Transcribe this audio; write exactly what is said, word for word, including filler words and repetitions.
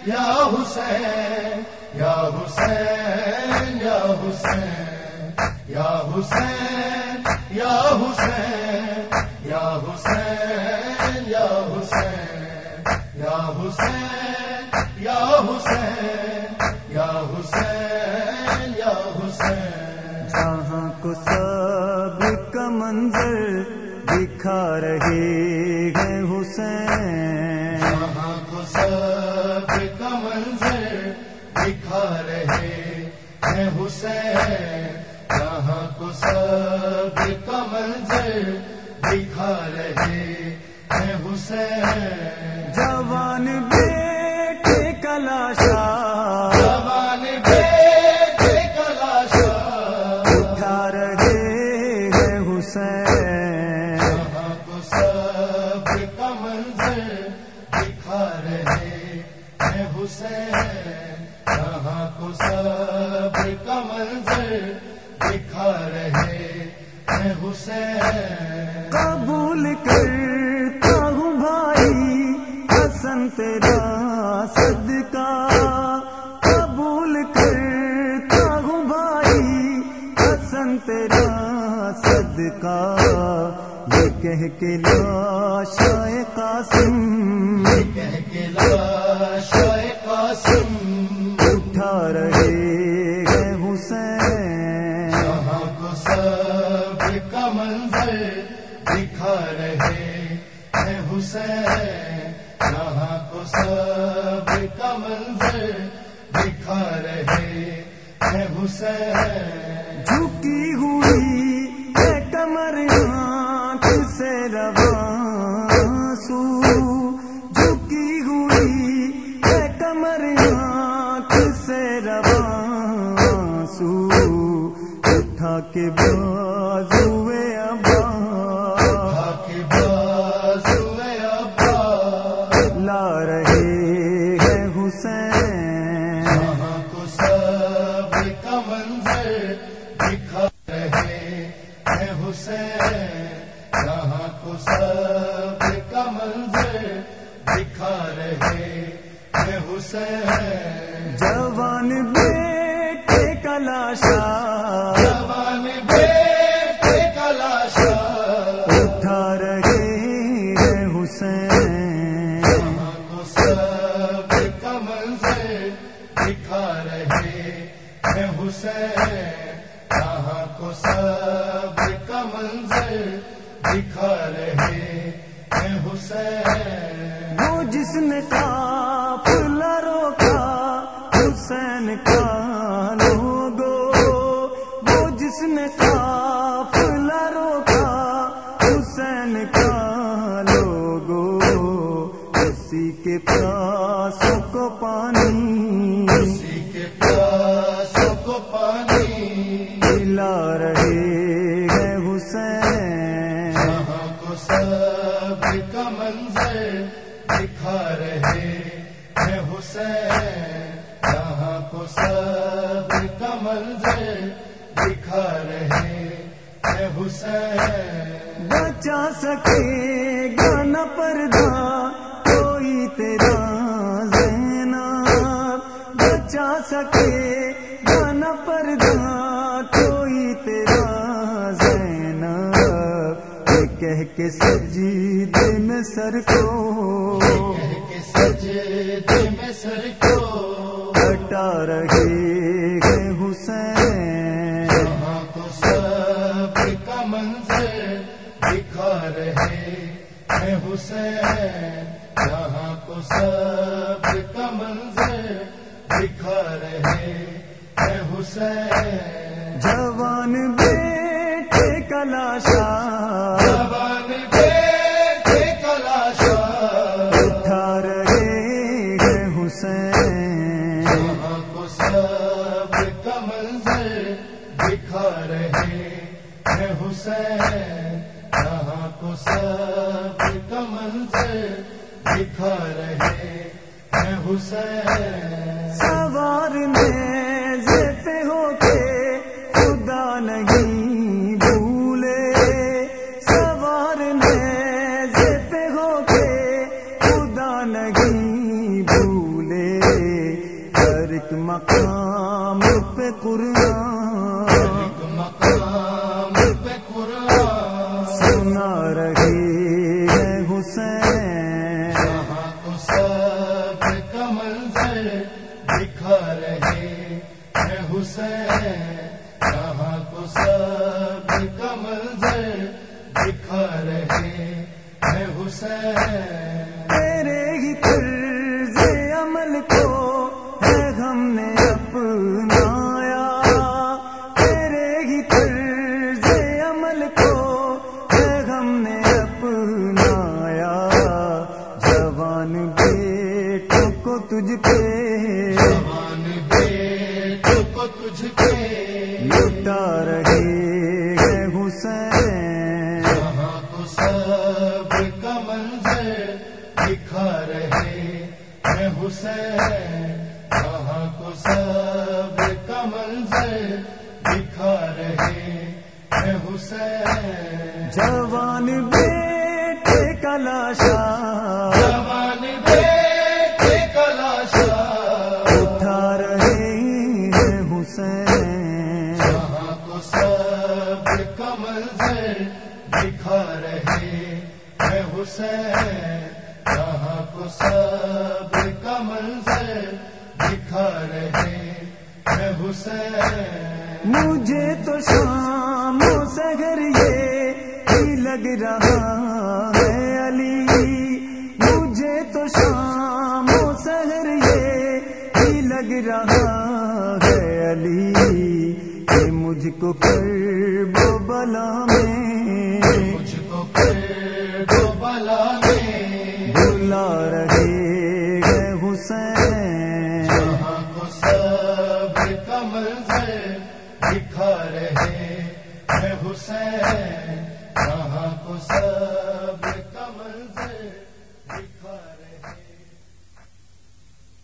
یا حسین یا حسین یا حسین یا حسین یا حسین یا حسین یا حسین یا حسین یا حسین یا حسین یا حسین جہاں کو سب کا منظر دکھا رہے ہیں حسین، جہاں کو سب کا منظر دکھا رہے ہیں حسین، جہاں کو سب کا منظر دکھا رہے ہیں حسین، جوان بیٹے کا لاشا جوان بیٹے کا لاشا اٹھا رہے ہیں حسین، جہاں کو سب کا منظر دکھا رہے ہیں حسین، جہاں کو سب کا منظر دکھا رہے ہیں حسین، قبول کرتا ہوں بھائی حسن تیرا صدقہ، قبول کرتا ہوں بھائی حسن تیرا صدقہ، یہ کہہ کے لاشائے قاسم کہہ کے لاشائے قاسم اٹھا رہے ہیں حسین، جہاں کو سب کا منظر دکھا رہے ہیں حسین، جہاں کو سب کا منظر دکھا رہے ہیں حسین، جھکی ہوئی ہے کمر آنکھ سے رواں سو، جھکی ہوئی ہے کمر آنکھ سے رواں سو، اٹھا کے بازوئے ابا اٹھا کے بازوئے ابا لا رہے ہیں حسین، جہاں کو سب کا منظر دکھا رہے ہیں حسین، جہاں کو سب کا منظر دکھا رہے ہیں حسین، جوان بیٹے کا لاشا جوان بیٹے کا لاشا اٹھا رہے ہیں حسین، جہاں کو سب کا منظر دکھا رہے ہیں حسین، جہاں کو سب کا منظر دکھا رہے ہیں حسین، وہ جس نے قافلہ روکا حسین کا لوگو، وہ جس نے قافلہ روکا حسین کا لوگو، اسی کے پیاسوں کو پانی اسی کے پیاسوں کو پانی پلا رہے ہیں حسین، جہاں کو سب کا منظر دکھا رہے ہیں حسین، جہاں کو سب کا منظر دکھا رہے ہیں حسین، بچا سکے گا نہ پردہ کوئی تیرا زینب، بچا سکے گا نہ پردہ کوئی تیرا زینب، یہ کہہ کے سجدے میں سر کو کہہ کے سجدے میں سر کو ہٹا رہے ہیں حسین، جہاں کو سب کا منظر دکھا رہے ہیں حسین، جہاں کو سب کا منظر دکھا رہے ہیں حسین، جوان بیٹے کا لاشا جوان بیٹے کا لاشا اٹھا رہے ہیں حسین، جہاں کو سب کا منظر دکھا رہے ہیں حسین، جہاں کو سب کا منظر دکھا رہے ہیں حسین، سوار نیزے پہ ہو کے خدا نہیں بھولے، سوار نیزے پہ ہو کے خدا نہیں بھولے، مقام پہ قرآن، ایک مقام پہ قرآن سنا رہی ہے حسین، جہاں تو سب کا منظر دکھا رہے ہیں حسین، جہاں تو سب کا منظر دکھا رہے ہیں حسین، تیرے ہی طرز عمل کو ہے ہم نے اپنایا، تیرے ہی طرز عمل کو ہے ہم نے اپنایا، جوان بیٹوں کو تجھ پہ جوان بیٹوں کو تجھ پہ لٹا رہے ہیں حسین، جہاں تو سب کا منظر دکھا رہے ہیں حسین، جہاں تو سب کا منظر دکھا رہے ہیں حسین، جوان بیٹے کا لاشا جوان بیٹے کا لاشا اٹھا رہے ہیں حسین، جہاں تو سب کا منظر دکھا رہے ہیں حسین، جہاں کو سب کا منظر دکھا رہے ہیں حسین، مجھے تو شام و سحر یہ ہی لگ رہا ہے علی، مجھے تو شام و سحر یہ ہی لگ رہا ہے علی، کہ مجھ کو کرب و بلا میں مجھ کو کرب و بلا میں بلا رہے ہیں حسین، جہاں کو سب کا منظر دکھا رہے ہیں حسین، جہاں کو سب